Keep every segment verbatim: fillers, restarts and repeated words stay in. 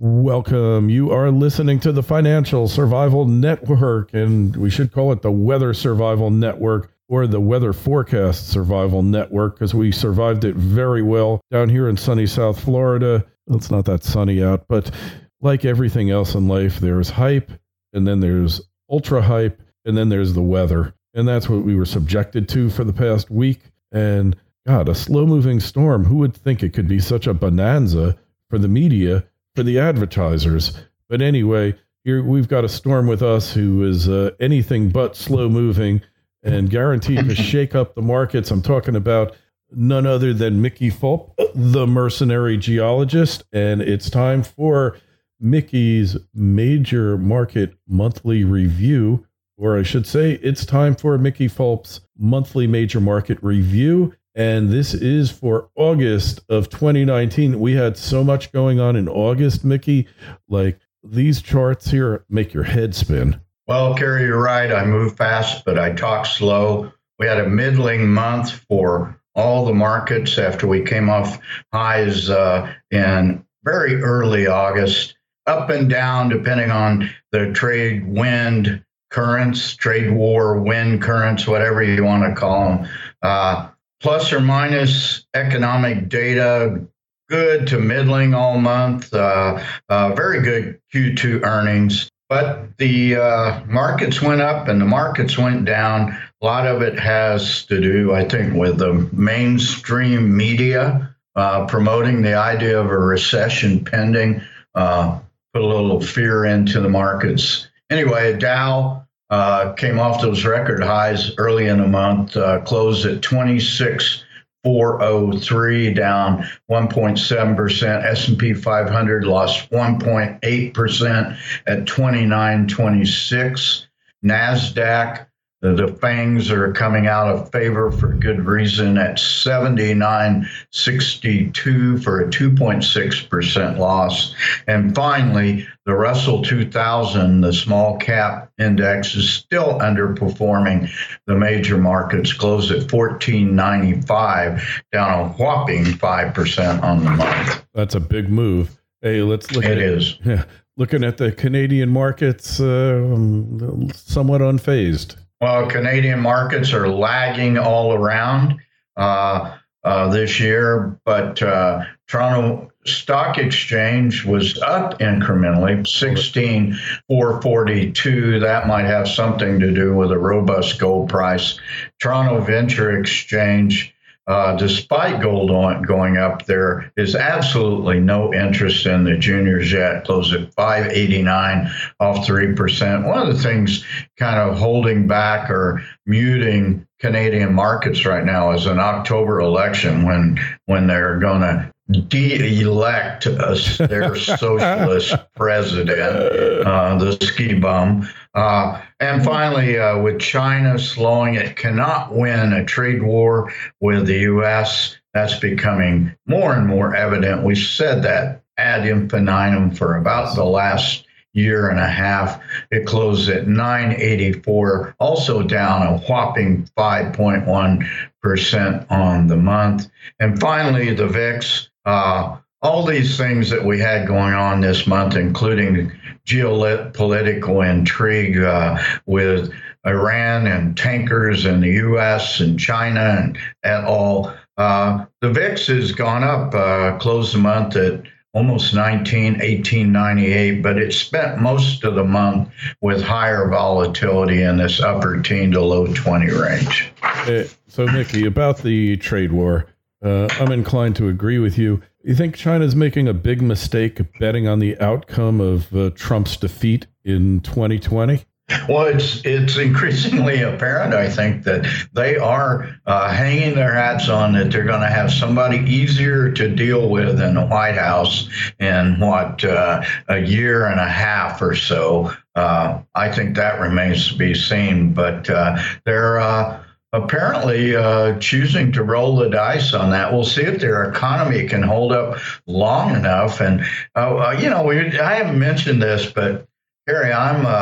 Welcome. You are listening to the Financial Survival Network, and we should call it the Weather Survival Network or the Weather Forecast Survival Network, because we survived it very well down here in sunny South Florida. Well, it's not that sunny out, but like everything else in life, there's hype, and then there's ultra hype, and then there's the weather. And that's what we were subjected to for the past week. And God, a slow-moving storm, who would think it could be such a bonanza for the media, for the advertisers? But anyway, here we've got a storm with us who is uh, anything but slow-moving and guaranteed to shake up the markets. I'm talking about none other than Mickey Fulp, the mercenary geologist. And it's time for Mickey's Major Market Monthly Review, or I should say it's time for Mickey Fulp's Monthly Major Market Review. And this is for August of twenty nineteen. We had so much going on in August, Mickey. Like, these charts here make your head spin. Well, Kerry, you're right. I move fast, but I talk slow. We had a middling month for all the markets after we came off highs uh, in very early August, up and down depending on the trade wind currents, trade war wind currents, whatever you want to call them. Uh, plus or minus economic data, good to middling all month, uh, uh, very good Q two earnings. But the uh, markets went up and the markets went down. A lot of it has to do, I think, with the mainstream media uh, promoting the idea of a recession pending, uh, put a little fear into the markets. Anyway, Dow uh, came off those record highs early in the month, uh, closed at twenty-six thousand four hundred three, down one point seven percent. S and P five hundred lost one point eight percent at twenty-nine twenty-six. NASDAQ, the, the fangs are coming out of favor for good reason at seventy-nine sixty-two for a two point six percent loss. And finally, the Russell two thousand, the small cap index, is still underperforming the major markets, closed at fourteen ninety-five, down a whopping five percent on the month. That's a big move. Hey, let's look it at it. It is. Yeah, looking at the Canadian markets, uh, somewhat unfazed. Well, Canadian markets are lagging all around uh, uh, this year, but uh, Toronto Stock Exchange was up incrementally, sixteen thousand four hundred forty-two. That might have something to do with a robust gold price. Toronto Venture Exchange, uh, despite gold going up, there is absolutely no interest in the juniors yet. Closed at five eighty-nine, off three percent. One of the things kind of holding back or muting Canadian markets right now is an October election when when they're going to de-elect us, their socialist president, uh, the ski bum. Uh, and finally, uh, with China slowing, it cannot win a trade war with the U S. That's becoming more and more evident. We said that ad infinitum for about the last year and a half. It closed at nine eighty-four, also down a whopping five point one percent on the month. And finally, the V I X. Uh, all these things that we had going on this month, including geopolitical intrigue uh, with Iran and tankers and the U S and China and at all, uh, the V I X has gone up, uh, closed the month at almost nineteen, eighteen ninety-eight, but it spent most of the month with higher volatility in this upper teen to low twenty range. Uh, so, Mickey, about the trade war, Uh, I'm inclined to agree with you. You think China's making a big mistake betting on the outcome of uh, Trump's defeat in twenty twenty? Well, it's it's increasingly apparent, I think, that they are uh, hanging their hats on that they're going to have somebody easier to deal with in the White House in, what, uh, a year and a half or so. Uh, I think that remains to be seen, but uh, they're uh, apparently uh, choosing to roll the dice on that. We'll see if their economy can hold up long enough. And, uh, you know, we, I haven't mentioned this, but Harry, I'm uh,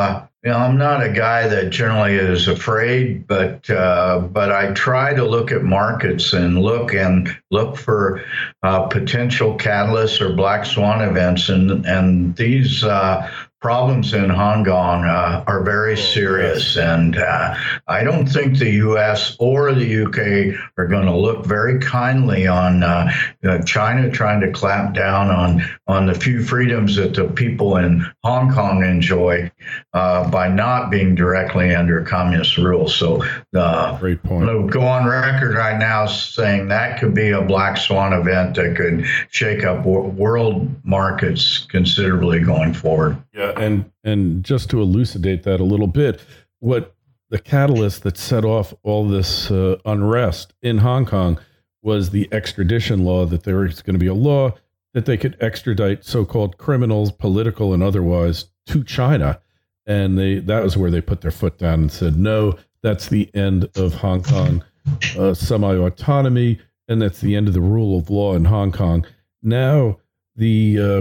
You know, I'm not a guy that generally is afraid, but uh, but I try to look at markets and look and look for uh, potential catalysts or black swan events, and and these uh, problems in Hong Kong uh, are very serious, and uh, I don't think the U S or the U K are going to look very kindly on uh, uh, China trying to clamp down on on the few freedoms that the people in Hong Kong enjoy uh, by not being directly under communist rule. So, uh, great point. I'll go on record right now saying that could be a black swan event that could shake up w- world markets considerably going forward. Yeah, and and just to elucidate that a little bit, what the catalyst that set off all this uh, unrest in Hong Kong was the extradition law, that there was going to be a law that they could extradite so-called criminals, political and otherwise, to China. And they that was where they put their foot down and said, no, that's the end of Hong Kong uh, semi-autonomy, and that's the end of the rule of law in Hong Kong. Now, the uh,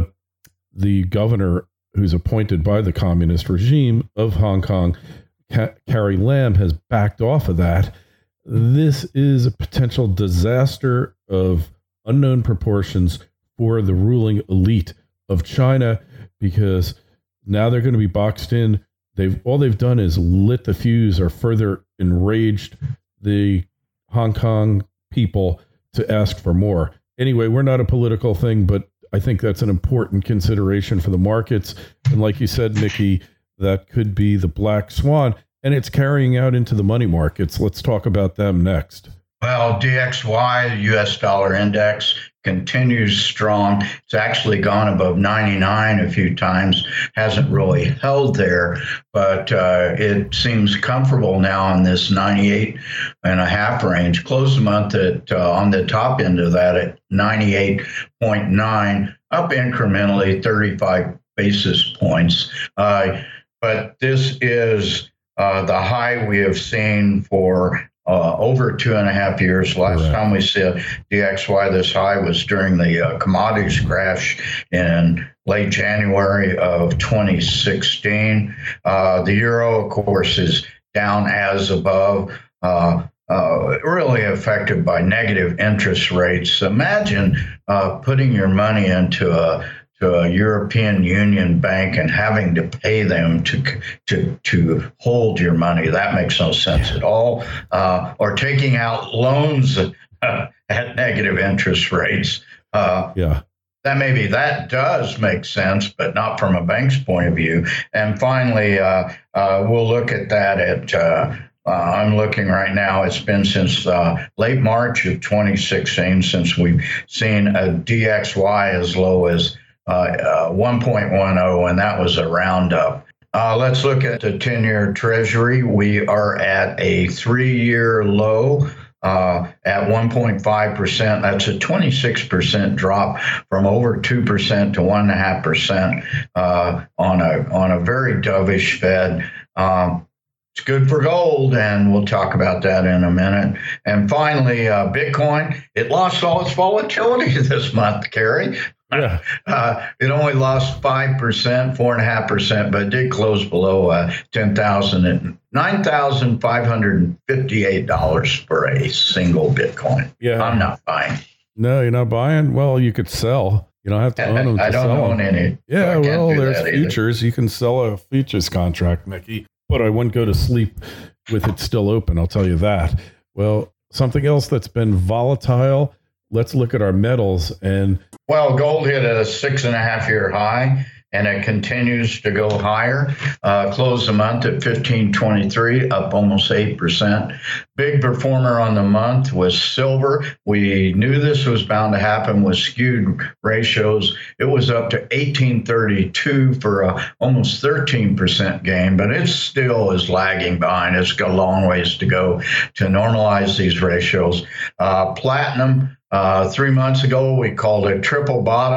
the governor who's appointed by the communist regime of Hong Kong, Ca- Carrie Lam, has backed off of that. This is a potential disaster of unknown proportions for the ruling elite of China, because now they're going to be boxed in. They've all they've done is lit the fuse or further enraged the Hong Kong people to ask for more. Anyway, we're not a political thing, but I think that's an important consideration for the markets. And like you said, Mickey, that could be the black swan, and it's carrying out into the money markets. Let's talk about them next. Well, D X Y, the U S dollar index, continues strong. It's actually gone above ninety-nine a few times, hasn't really held there, but uh, it seems comfortable now in this ninety-eight and a half range. Closed the month at uh, on the top end of that at ninety-eight point nine, up incrementally thirty-five basis points. Uh, but this is uh, the high we have seen for Uh, over two and a half years. Last Correct. time we said D X Y this high was during the uh, commodities crash in late January of twenty sixteen. Uh, the euro, of course, is down as above, uh, uh, really affected by negative interest rates. Imagine uh, putting your money into a to a European Union bank and having to pay them to to to hold your money. That makes no sense at all. Uh, or taking out loans uh, at negative interest rates. Uh, yeah. That maybe that does make sense, but not from a bank's point of view. And finally, uh, uh, we'll look at that at. Uh, Uh, I'm looking right now. It's been since uh, late March of twenty sixteen since we've seen a D X Y as low as uh, uh, one point one oh, and that was a roundup. Uh, let's look at the ten-year Treasury. We are at a three-year low uh, at one point five percent. That's a twenty-six percent drop from over two percent to one point five percent uh, on a on a very dovish Fed. Um, It's good for gold, and we'll talk about that in a minute. And finally, uh, Bitcoin, it lost all its volatility this month, Kerry. Yeah. Uh, it only lost five percent, four point five percent, but it did close below uh, ten thousand at nine thousand five hundred fifty-eight dollars for a single Bitcoin. Yeah. I'm not buying. No, you're not buying? Well, you could sell. You don't have to own them to I don't sell own them. any. Yeah, so well, there's either. futures. You can sell a futures contract, Mickey. But I wouldn't go to sleep with it still open, I'll tell you that. Well, something else that's been volatile, let's look at our metals. And well, gold hit a six and a half year high, and it continues to go higher. Uh, closed the month at fifteen twenty-three, up almost eight percent. Big performer on the month was silver. We knew this was bound to happen with skewed ratios. It was up to eighteen thirty-two for a almost thirteen percent gain, but it still is lagging behind. It's got a long ways to go to normalize these ratios. Uh, platinum, uh, three months ago, we called it triple bottom.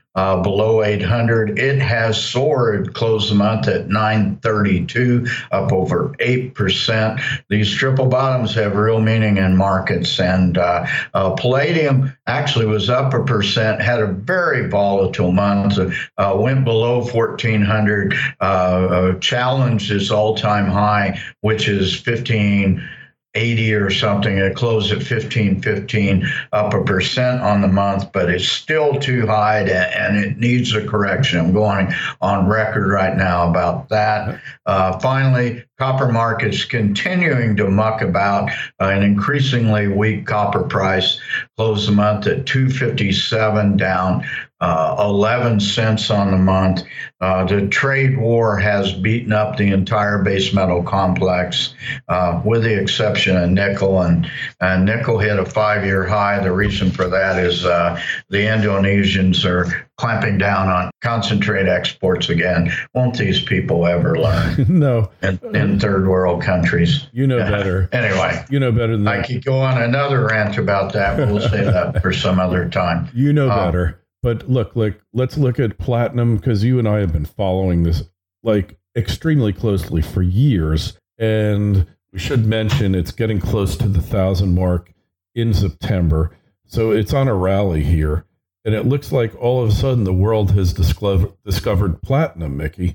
uh, below eight hundred. It has soared, closed the month at nine thirty-two, up over eight percent. These triple bottoms have real meaning in markets. And uh, uh, palladium actually was up a percent, had a very volatile month, uh, went below fourteen hundred, uh, uh, challenged its all-time high, which is fifteen eighty or something. It closed at fifteen fifteen, up a percent on the month, but it's still too high to, and it needs a correction. I'm going on record right now about that. Uh, finally, copper markets continuing to muck about. Uh, an increasingly weak copper price closed the month at two fifty-seven, down uh, eleven cents on the month. Uh, the trade war has beaten up the entire base metal complex, uh, with the exception of nickel. And, and nickel hit a five-year high. The reason for that is uh, the Indonesians are clamping down on concentrate exports again. Won't these people ever learn? No. In, in third world countries. You know better. Anyway. You know better than that. I could go on another rant about that, but we'll save that for some other time. You know um, better. But look, like, let's look at platinum, because you and I have been following this like extremely closely for years. And we should mention it's getting close to the thousand mark in September. So it's on a rally here. And it looks like all of a sudden the world has discovered discovered platinum, Mickey.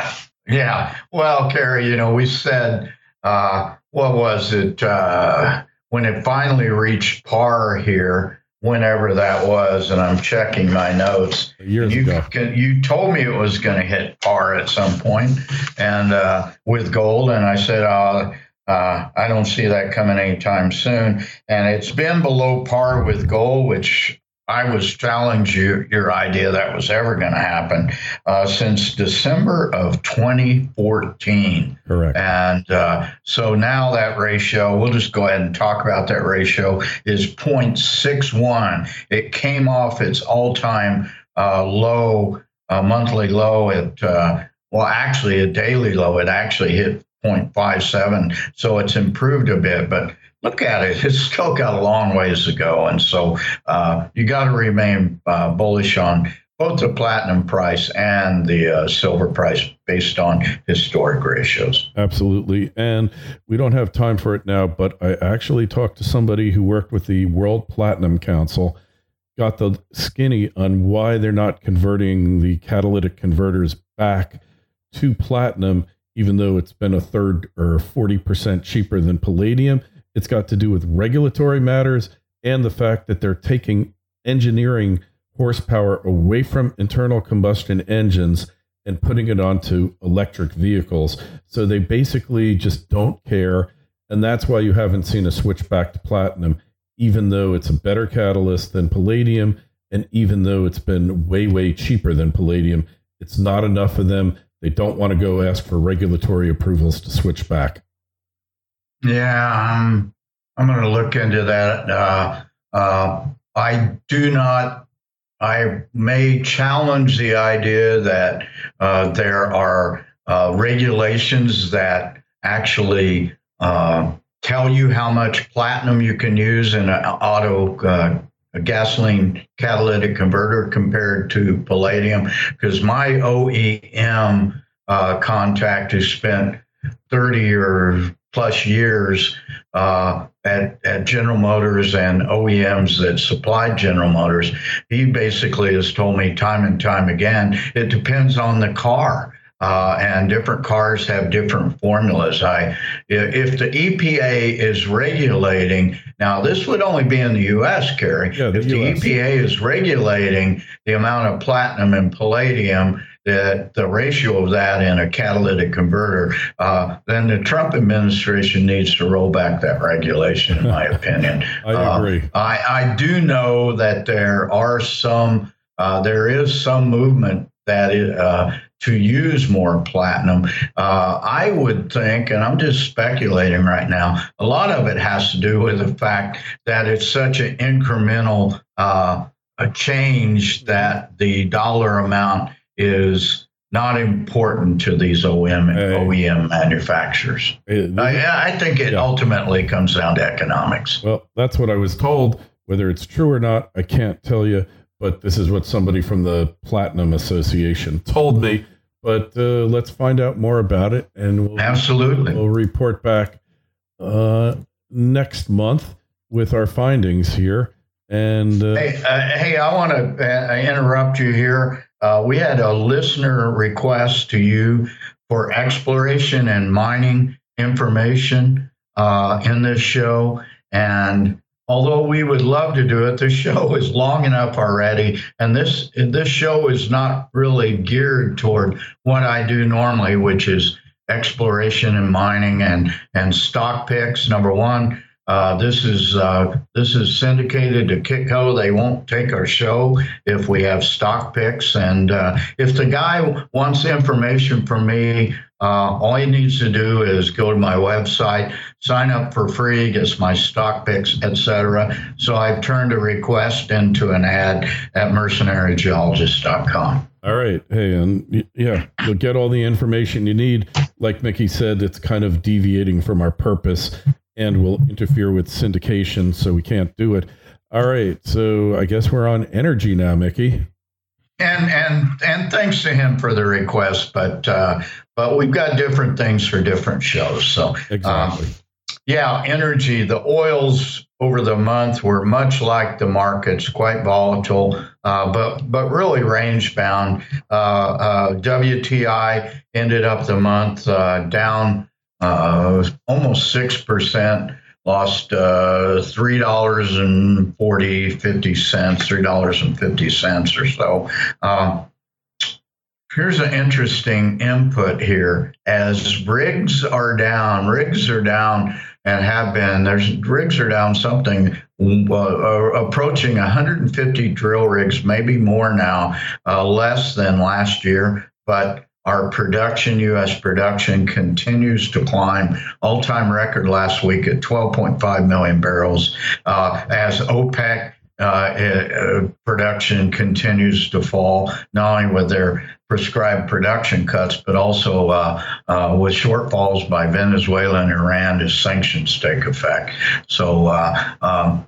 Yeah. Well, Kerry, you know, we said, uh, what was it, uh, when it finally reached par here, whenever that was, and I'm checking my notes. Years you, ago. You told me it was going to hit par at some point, and uh, with gold, and I said, uh, uh, I don't see that coming anytime soon. And it's been below par with gold, which I was challenging you, your idea that was ever going to happen uh, since December of twenty fourteen. Correct. And uh, so now that ratio, we'll just go ahead and talk about that ratio, is zero point six one. It came off its all-time uh, low, uh, monthly low at, uh, well, actually a daily low. It actually hit zero point five seven. So it's improved a bit, but look at it. It's still got a long ways to go. And so uh, you got to remain uh, bullish on both the platinum price and the uh, silver price based on historic ratios. Absolutely. And we don't have time for it now, but I actually talked to somebody who worked with the World Platinum Council, got the skinny on why they're not converting the catalytic converters back to platinum, even though it's been a third or forty percent cheaper than palladium. It's got to do with regulatory matters and the fact that they're taking engineering horsepower away from internal combustion engines and putting it onto electric vehicles. So they basically just don't care. And that's why you haven't seen a switch back to platinum, even though it's a better catalyst than palladium. And even though it's been way, way cheaper than palladium, it's not enough of them. They don't want to go ask for regulatory approvals to switch back. Yeah, um, I'm going to look into that. Uh, uh, I do not, I may challenge the idea that uh, there are uh, regulations that actually uh, tell you how much platinum you can use in an auto uh, a gasoline catalytic converter compared to palladium, because my O E M uh, contact who spent thirty or plus years uh, at, at General Motors and O E Ms that supplied General Motors, he basically has told me time and time again, it depends on the car. Uh, and different cars have different formulas. I, if the E P A is regulating, now this would only be in the U S, Kerry. Yeah, the if the U S. E P A is regulating the amount of platinum and palladium, that the ratio of that in a catalytic converter, uh, then the Trump administration needs to roll back that regulation, in my opinion. I agree. Uh, I, I do know that there are some, uh, there is some movement that it, uh, to use more platinum. Uh, I would think, and I'm just speculating right now, a lot of it has to do with the fact that it's such an incremental uh, a change that the dollar amount is not important to these O E M and hey. O E M manufacturers. Hey, I, I think it yeah. ultimately comes down to economics. Well, that's what I was told. Whether it's true or not, I can't tell you. but this is what somebody from the Platinum Association told me. But uh, let's find out more about it, and we'll, absolutely we'll report back uh, next month with our findings here. And uh, hey, uh, hey, I want to uh, interrupt you here. Uh, we had a listener request to you for exploration and mining information uh, in this show. And although we would love to do it, the show is long enough already. And this this show is not really geared toward what I do normally, which is exploration and mining and, and stock picks. Number one, Uh, this is uh, this is syndicated to Kitco. They won't take our show if we have stock picks. And uh, if the guy wants information from me, uh, all he needs to do is go to my website, sign up for free, gets my stock picks, et cetera. So I've turned a request into an ad at mercenary geologist dot com. All right. Hey, and yeah, you'll get all the information you need. Like Mickey said, it's kind of deviating from our purpose and will interfere with syndication, so we can't do it. All right, so I guess we're on energy now, Mickey. And and and thanks to him for the request, but uh, but we've got different things for different shows. So exactly, um, yeah, energy. The oils over the month were much like the markets, quite volatile, uh, but but really range bound. Uh, uh, W T I ended up the month uh, down. Uh, almost six percent, lost uh, three dollars and forty, fifty cents, three dollars and fifty cents or so. Uh, here's an interesting input here. As rigs are down, rigs are down and have been, there's rigs are down something uh, approaching one hundred fifty drill rigs, maybe more now, uh, less than last year, but our production, U S production, continues to climb. All-time record last week at twelve point five million barrels. Uh, as OPEC uh, uh, production continues to fall, not only with their prescribed production cuts, but also uh, uh, with shortfalls by Venezuela and Iran as sanctions take effect. So uh, um,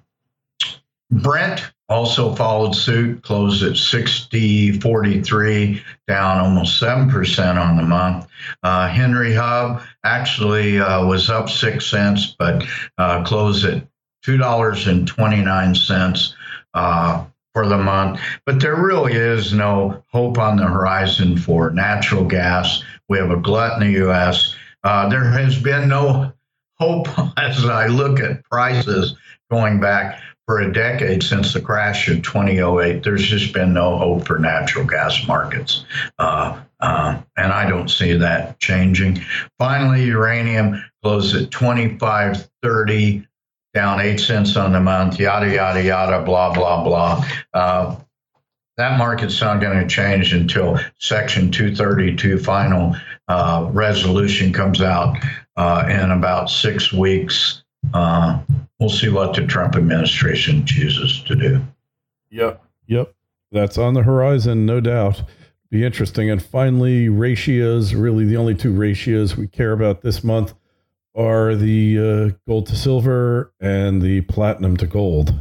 Brent also followed suit, closed at sixty forty-three, down almost seven percent on the month. Uh, Henry Hub actually uh, was up six cents, but uh, closed at two dollars and twenty-nine cents uh, for the month. But there really is no hope on the horizon for natural gas. We have a glut in the U S. Uh, there has been no hope as I look at prices going back for a decade since the crash of two thousand eight. There's just been no hope for natural gas markets. Uh, uh, and I don't see that changing. Finally, uranium closed at twenty-five thirty, down eight cents on the month, yada, yada, yada, blah, blah, blah. Uh, that market's not going to change until Section two thirty-two final uh, resolution comes out uh, in about six weeks. Uh, we'll see what the Trump administration chooses to do. Yep. Yep. That's on the horizon, no doubt. Be interesting. And finally, ratios, really the only two ratios we care about this month are the uh, gold to silver and the platinum to gold.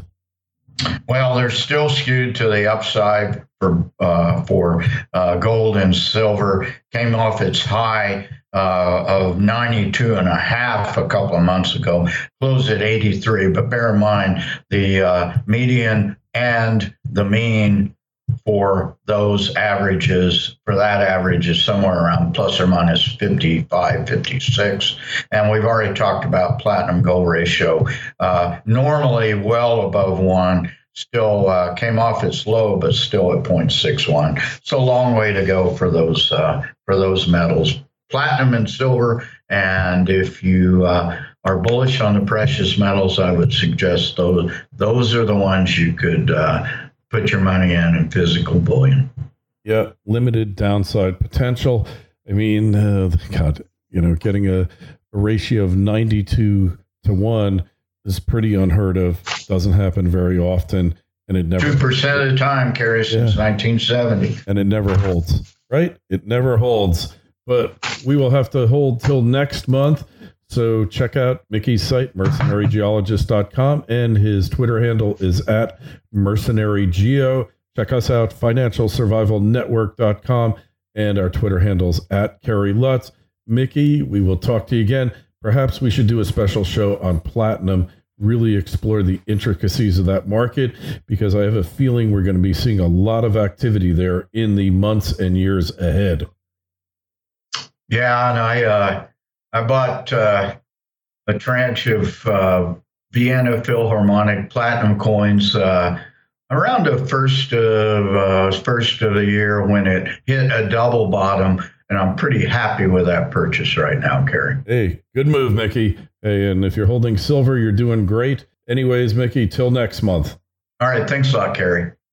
Well, they're still skewed to the upside for uh, for uh, gold and silver. Came off its high uh, of ninety-two and a half a couple of months ago, closed at eighty-three. But bear in mind, the uh, median and the mean for those averages, for that average is somewhere around plus or minus fifty-five, fifty-six. And we've already talked about platinum gold ratio, uh, normally well above one, still uh, came off its low, but still at zero point six one. So a long way to go for those, uh, for those metals, platinum and silver. And if you uh, are bullish on the precious metals, I would suggest those, those are the ones you could uh, put your money in in physical bullion. Yeah, limited downside potential. I mean, uh, God, you know, getting a, a ratio of ninety-two to one is pretty unheard of. Doesn't happen very often, and it never. Two percent of the time, Kerry, since yeah. nineteen seventy, and it never holds. Right? It never holds. But we will have to hold till next month. So check out Mickey's site, mercenary geologist dot com, and his Twitter handle is at mercenary geo. Check us out, financial survival network dot com, and our Twitter handles at Kerry Lutz. Mickey, we will talk to you again. Perhaps we should do a special show on platinum, really explore the intricacies of that market, because I have a feeling we're going to be seeing a lot of activity there in the months and years ahead. Yeah, and I uh, I bought uh, a tranche of uh, Vienna Philharmonic platinum coins uh, around the first of uh, first of the year when it hit a double bottom, and I'm pretty happy with that purchase right now, Kerry. Hey, good move, Mickey. Hey, and if you're holding silver, you're doing great. Anyways, Mickey, till next month. All right, thanks a lot, Kerry.